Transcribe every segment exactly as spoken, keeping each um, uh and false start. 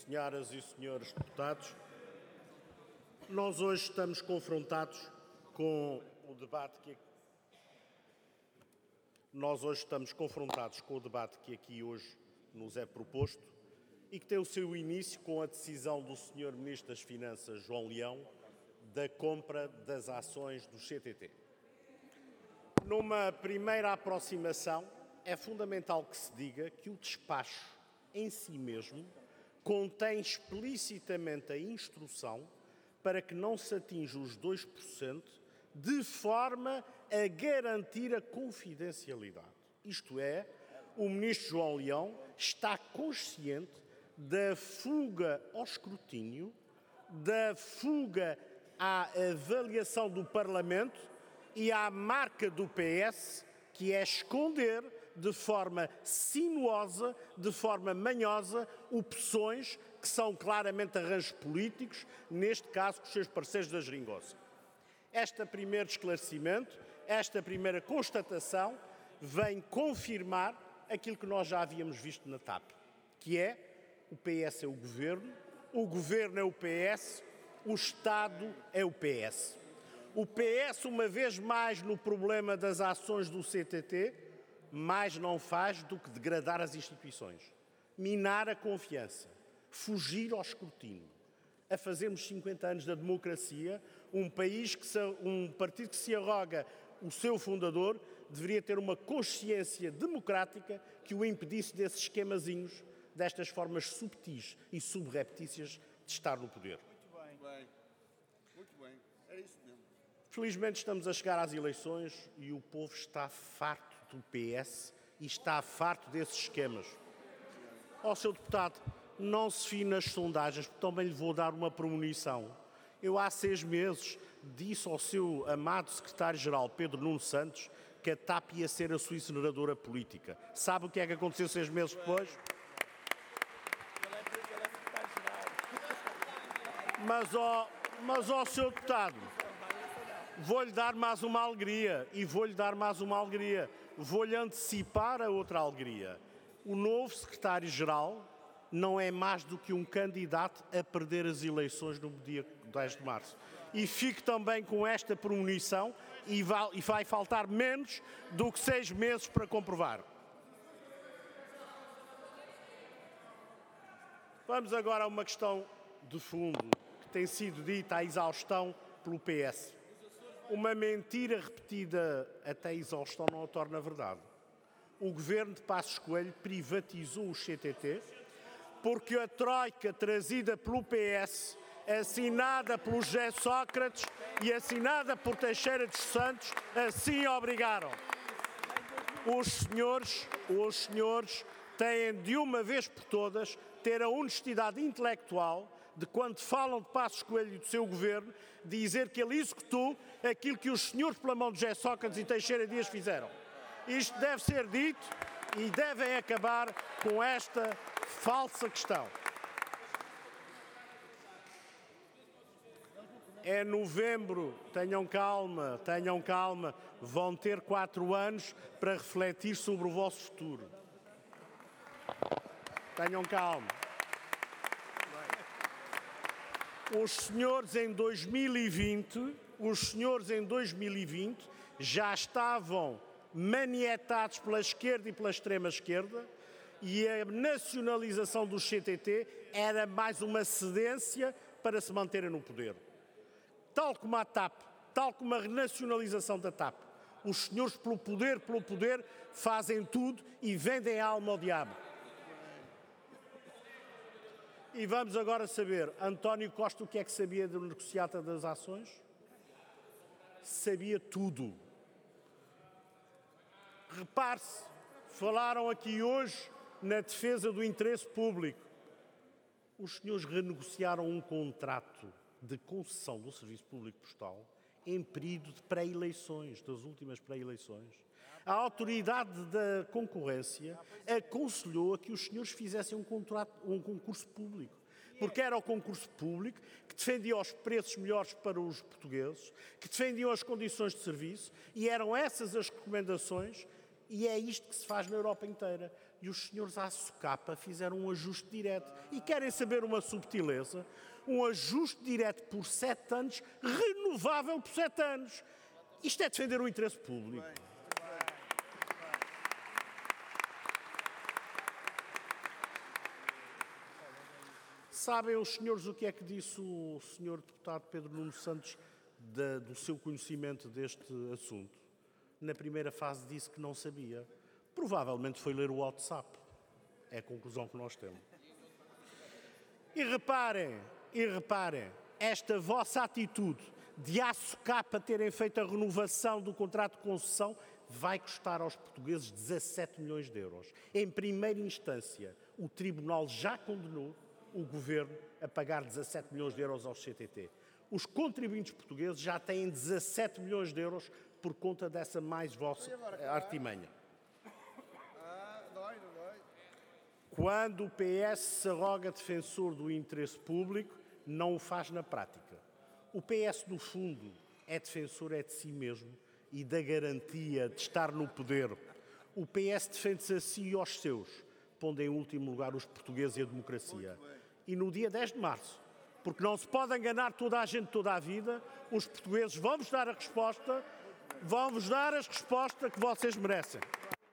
Senhoras e senhores deputados, nós hoje estamos confrontados com o debate que nós hoje estamos confrontados com o debate que aqui hoje nos é proposto e que tem o seu início com a decisão do senhor Ministro das Finanças, João Leão, da compra das ações do C T T. Numa primeira aproximação, é fundamental que se diga que o despacho em si mesmo contém explicitamente a instrução para que não se atinja os dois por cento de forma a garantir a confidencialidade. Isto é, o Ministro João Leão está consciente da fuga ao escrutínio, da fuga à avaliação do Parlamento e à marca do P S, que é esconder de forma sinuosa, de forma manhosa, opções que são claramente arranjos políticos, neste caso com os seus parceiros da geringonça. Este primeiro esclarecimento, esta primeira constatação, vem confirmar aquilo que nós já havíamos visto na T A P, que é o P S é o Governo, o Governo é o P S, o Estado é o P S. O P S, uma vez mais no problema das ações do C T T, mais não faz do que degradar as instituições, minar a confiança, fugir ao escrutínio, a fazermos cinquenta anos da democracia, um país que se, um partido que se arroga o seu fundador deveria ter uma consciência democrática que o impedisse desses esquemazinhos, destas formas subtis e subreptícias de estar no poder. Muito bem. Muito bem. Era isso mesmo. Felizmente estamos a chegar às eleições e o povo está farto do P S e está farto desses esquemas. Ó, senhor deputado, não se fie nas sondagens, porque também lhe vou dar uma premonição. Eu há seis meses disse ao seu amado secretário-geral, Pedro Nuno Santos, que a T A P ia ser a sua incineradora política. Sabe o que é que aconteceu seis meses depois? Mas, ó, mas, ó, senhor deputado, vou-lhe dar mais uma alegria e vou-lhe dar mais uma alegria. Vou-lhe antecipar a outra alegria. O novo secretário-geral não é mais do que um candidato a perder as eleições no dia dez de março. E fique também com esta premonição e vai, e vai faltar menos do que seis meses para comprovar. Vamos agora a uma questão de fundo que tem sido dita à exaustão pelo P S. Uma mentira repetida até a exaustão não a torna verdade. O governo de Passos Coelho privatizou o C T T porque a troika trazida pelo P S, assinada pelo José Sócrates e assinada por Teixeira dos Santos, assim obrigaram. Os senhores, os senhores têm de uma vez por todas ter a honestidade intelectual de, quando falam de Passos Coelho e do seu governo, dizer que ele executou aquilo que os senhores, pela mão de José Sócrates e Teixeira Dias, fizeram. Isto deve ser dito e devem acabar com esta falsa questão. É novembro, tenham calma, tenham calma, vão ter quatro anos para refletir sobre o vosso futuro. Tenham calma. Os senhores em dois mil e vinte, os senhores em dois mil e vinte já estavam manietados pela esquerda e pela extrema-esquerda e a nacionalização do C T T era mais uma cedência para se manterem no poder. Tal como a T A P, tal como a renacionalização da T A P, os senhores pelo poder, pelo poder, fazem tudo e vendem a alma ao diabo. E vamos agora saber, António Costa, o que é que sabia do negociata das ações? Sabia tudo. Repare-se, falaram aqui hoje na defesa do interesse público. Os senhores renegociaram um contrato de concessão do Serviço Público Postal em período de pré-eleições, das últimas pré-eleições. A Autoridade da Concorrência aconselhou a que os senhores fizessem um, contrato, um concurso público, porque era o concurso público que defendia os preços melhores para os portugueses, que defendiam as condições de serviço, e eram essas as recomendações, e é isto que se faz na Europa inteira. E os senhores à socapa fizeram um ajuste direto. E querem saber uma subtileza? Um ajuste direto por sete anos, renovável por sete anos. Isto é defender o interesse público. Sabem os senhores o que é que disse o senhor deputado Pedro Nuno Santos da, do seu conhecimento deste assunto? Na primeira fase disse que não sabia. Provavelmente foi ler o WhatsApp. É a conclusão que nós temos. E reparem, e reparem, esta vossa atitude de à socapa terem feito a renovação do contrato de concessão vai custar aos portugueses dezassete milhões de euros. Em primeira instância, o Tribunal já condenou o Governo a pagar dezassete milhões de euros aos C T T. Os contribuintes portugueses já têm dezassete milhões de euros por conta dessa mais vossa artimanha. Quando o P S se arroga defensor do interesse público, não o faz na prática. O P S, no fundo, é defensor é de si mesmo e da garantia de estar no poder. O P S defende-se a si e aos seus, pondo em último lugar os portugueses e a democracia. E no dia dez de março, porque não se pode enganar toda a gente toda a vida, os portugueses vão-vos dar a resposta, vão-vos dar a resposta que vocês merecem.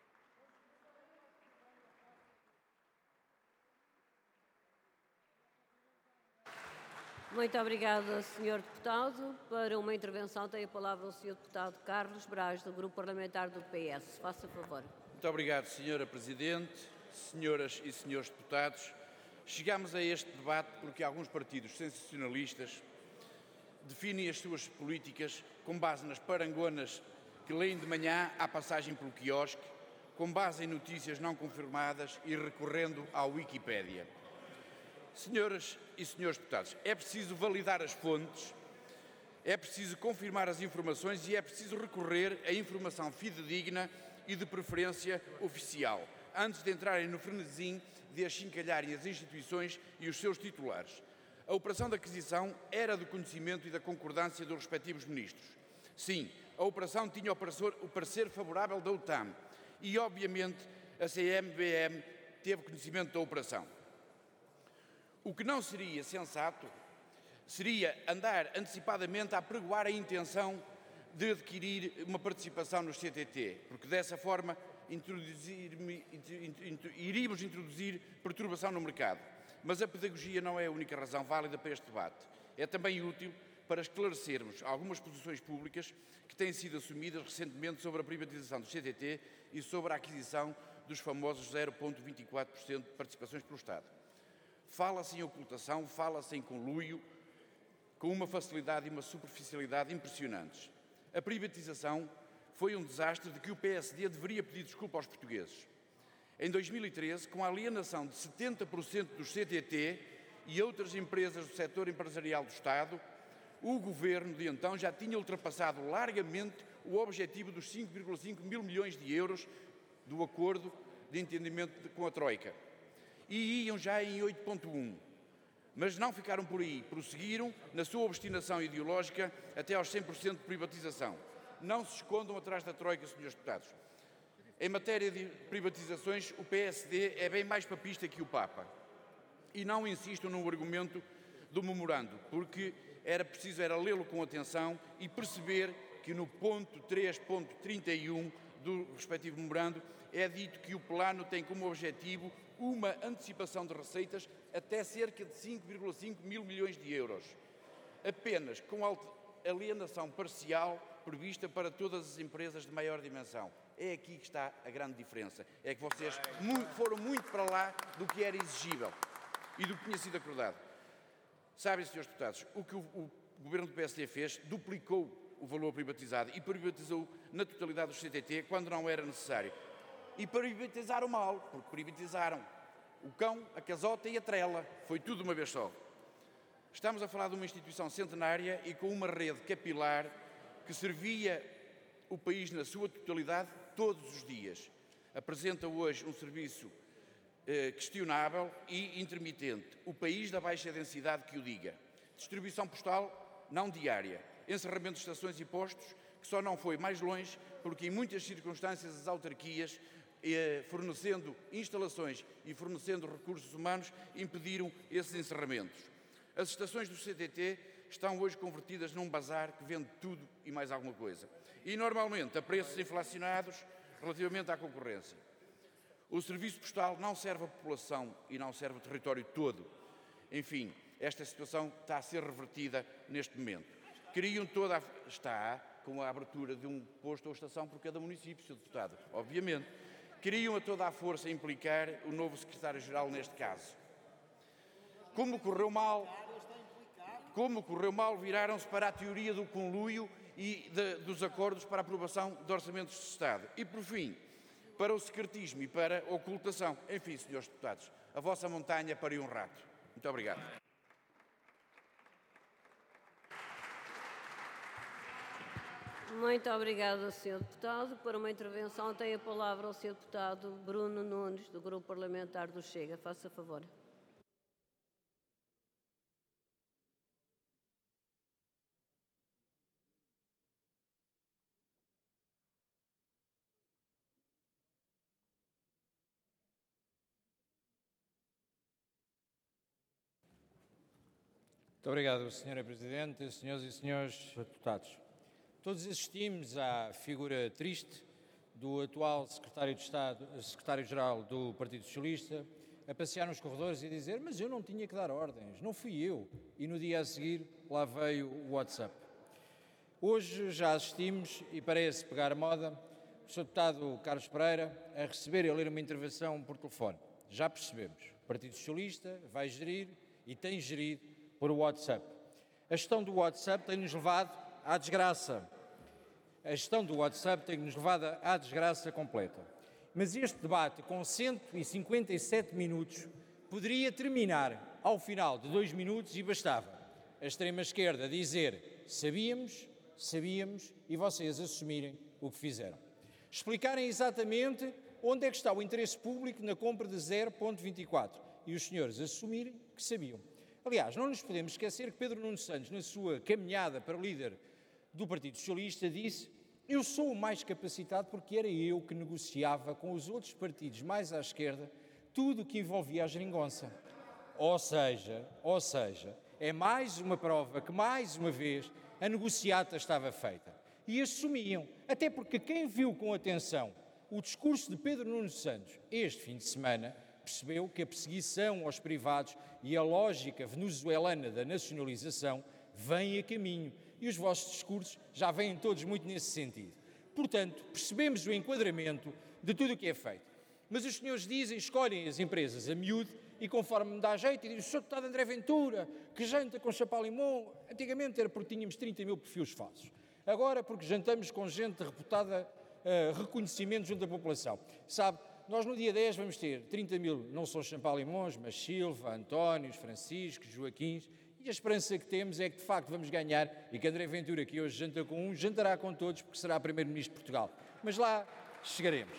Muito obrigada, senhor Deputado. Para uma intervenção tem a palavra o senhor Deputado Carlos Braz, do Grupo Parlamentar do P S. Faça favor. Muito obrigado, senhora Presidente, senhoras e senhores deputados. Chegamos a este debate porque alguns partidos sensacionalistas definem as suas políticas com base nas parangonas que leem de manhã à passagem pelo quiosque, com base em notícias não confirmadas e recorrendo à Wikipédia. Senhoras e senhores deputados, é preciso validar as fontes, é preciso confirmar as informações e é preciso recorrer a informação fidedigna e de preferência oficial, antes de entrarem no frenesim de achincalharem as instituições e os seus titulares. A operação de aquisição era do conhecimento e da concordância dos respectivos ministros. Sim, a operação tinha o parecer favorável da OTAN e, obviamente, a C M B M teve conhecimento da operação. O que não seria sensato seria andar antecipadamente a pregoar a intenção de adquirir uma participação no C T T, porque dessa forma introduzir, iríamos introduzir perturbação no mercado. Mas a pedagogia não é a única razão válida para este debate. É também útil para esclarecermos algumas posições públicas que têm sido assumidas recentemente sobre a privatização do C T T e sobre a aquisição dos famosos zero vírgula vinte e quatro por cento de participações pelo Estado. Fala-se em ocultação, fala-se em conluio, com uma facilidade e uma superficialidade impressionantes. A privatização foi um desastre de que o P S D deveria pedir desculpa aos portugueses. Em dois mil e treze, com a alienação de setenta por cento dos C T T e outras empresas do setor empresarial do Estado, o Governo de então já tinha ultrapassado largamente o objetivo dos cinco vírgula cinco mil milhões de euros do acordo de entendimento com a Troika. E iam já em oito vírgula um. Mas não ficaram por aí, prosseguiram na sua obstinação ideológica até aos cem por cento de privatização. Não se escondam atrás da Troika, senhores deputados. Em matéria de privatizações, o P S D é bem mais papista que o Papa. E não insisto no argumento do memorando, porque era preciso era lê-lo com atenção e perceber que no ponto três ponto trinta e um do respectivo memorando é dito que o plano tem como objetivo uma antecipação de receitas até cerca de cinco vírgula cinco mil milhões de euros, apenas com alienação parcial prevista para todas as empresas de maior dimensão. É aqui que está a grande diferença. É que vocês foram muito para lá do que era exigível e do que tinha sido acordado. Sabem, senhores deputados, o que o, o Governo do P S D fez, duplicou o valor privatizado e privatizou na totalidade do C T T quando não era necessário. E privatizaram mal, porque privatizaram o cão, a casota e a trela. Foi tudo de uma vez só. Estamos a falar de uma instituição centenária e com uma rede capilar que servia o país na sua totalidade todos os dias. Apresenta hoje um serviço eh, questionável e intermitente. O país da baixa densidade que o diga. Distribuição postal não diária. Encerramento de estações e postos, que só não foi mais longe porque em muitas circunstâncias as autarquias eh, fornecendo instalações e fornecendo recursos humanos, impediram esses encerramentos. As estações do C T T estão hoje convertidas num bazar que vende tudo e mais alguma coisa. E, normalmente, a preços inflacionados relativamente à concorrência. O serviço postal não serve à população e não serve ao território todo. Enfim, esta situação está a ser revertida neste momento. Queriam toda a... Está com a abertura de um posto ou estação por cada município, senhor Deputado, obviamente. Queriam a toda a força implicar o novo secretário-geral neste caso. Como correu mal, como correu mal, viraram-se para a teoria do conluio e de, dos acordos para a aprovação de orçamentos de Estado. E, por fim, para o secretismo e para a ocultação. Enfim, senhores deputados, a vossa montanha pariu um rato. Muito obrigado. Muito obrigada, senhor Deputado. Para uma intervenção tem a palavra o senhor Deputado Bruno Nunes, do Grupo Parlamentar do Chega. Faça favor. Muito obrigado, senhora Presidente, senhoras e senhores deputados. Todos assistimos à figura triste do atual Secretário de Estado, Secretário-Geral do Partido Socialista, a passear nos corredores e dizer: mas eu não tinha que dar ordens, não fui eu. E no dia a seguir lá veio o WhatsApp. Hoje já assistimos, e parece pegar moda, o senhor Deputado Carlos Pereira a receber e a ler uma intervenção por telefone. Já percebemos, o Partido Socialista vai gerir e tem gerido por WhatsApp. A gestão do WhatsApp tem-nos levado à desgraça. A gestão do WhatsApp tem-nos levado à desgraça completa. Mas este debate, com cento e cinquenta e sete minutos, poderia terminar ao final de dois minutos e bastava a extrema-esquerda dizer: sabíamos, sabíamos, e vocês assumirem o que fizeram. Explicarem exatamente onde é que está o interesse público na compra de zero vírgula vinte e quatro e os senhores assumirem que sabiam. Aliás, não nos podemos esquecer que Pedro Nuno Santos, na sua caminhada para líder do Partido Socialista, disse: eu sou o mais capacitado porque era eu que negociava com os outros partidos mais à esquerda tudo o que envolvia a geringonça. Ou seja, ou seja, é mais uma prova que, mais uma vez, a negociata estava feita. E assumiam, até porque quem viu com atenção o discurso de Pedro Nuno Santos este fim de semana percebeu que a perseguição aos privados e a lógica venezuelana da nacionalização vem a caminho. E os vossos discursos já vêm todos muito nesse sentido. Portanto, percebemos o enquadramento de tudo o que é feito. Mas os senhores dizem, escolhem as empresas a miúdo e conforme me dá jeito, e dizem: o senhor Deputado André Ventura, que janta com chapéu limão. Antigamente era porque tínhamos trinta mil perfis falsos. Agora porque jantamos com gente reputada uh, reconhecimento junto à população. Sabe, nós no dia dez vamos ter trinta mil, não são chapéu limões, mas Silva, Antónios, Franciscos, Joaquins. E a esperança que temos é que, de facto, vamos ganhar e que André Ventura, que hoje janta com um, jantará com todos, porque será Primeiro-Ministro de Portugal. Mas lá chegaremos.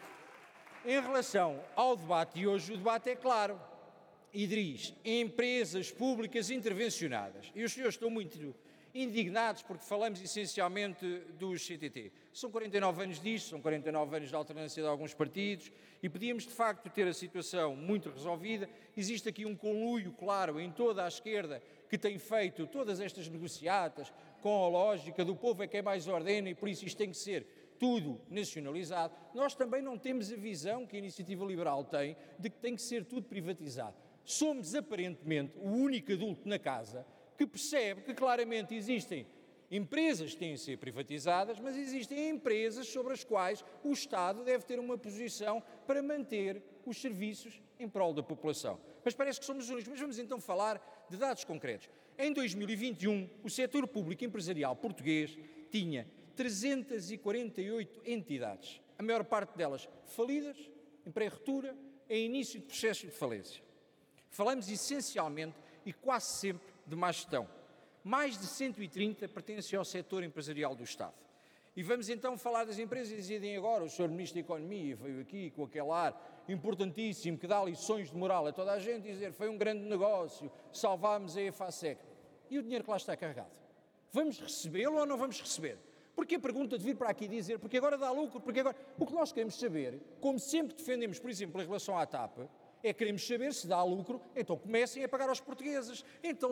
Em relação ao debate de hoje, o debate é claro e diz: empresas públicas intervencionadas. E os senhores estão muito indignados porque falamos essencialmente dos C T T. São quarenta e nove anos disto, são quarenta e nove anos de alternância de alguns partidos e podíamos, de facto, ter a situação muito resolvida. Existe aqui um conluio claro em toda a esquerda que tem feito todas estas negociatas com a lógica do povo é quem mais ordena e por isso isto tem que ser tudo nacionalizado. Nós também não temos a visão que a Iniciativa Liberal tem de que tem que ser tudo privatizado. Somos, aparentemente, o único adulto na casa que percebe que claramente existem empresas que têm de ser privatizadas, mas existem empresas sobre as quais o Estado deve ter uma posição para manter os serviços em prol da população. Mas parece que somos os únicos. Mas vamos então falar de dados concretos. Em dois mil e vinte e um, o setor público empresarial português tinha trezentas e quarenta e oito entidades, a maior parte delas falidas, em pré-ruptura, em início de processo de falência. Falamos essencialmente e quase sempre de má gestão. Mais de cento e trinta pertencem ao setor empresarial do Estado. E vamos então falar das empresas e dizem agora, o senhor Ministro da Economia veio aqui com aquele ar importantíssimo que dá lições de moral a toda a gente, dizer foi um grande negócio, salvámos a EFASEC. E o dinheiro que lá está carregado? Vamos recebê-lo ou não vamos receber? Porque a pergunta de vir para aqui dizer, porque agora dá lucro, porque agora... O que nós queremos saber, como sempre defendemos, por exemplo, em relação à TAP, é que queremos saber se dá lucro, então comecem a pagar aos portugueses. Então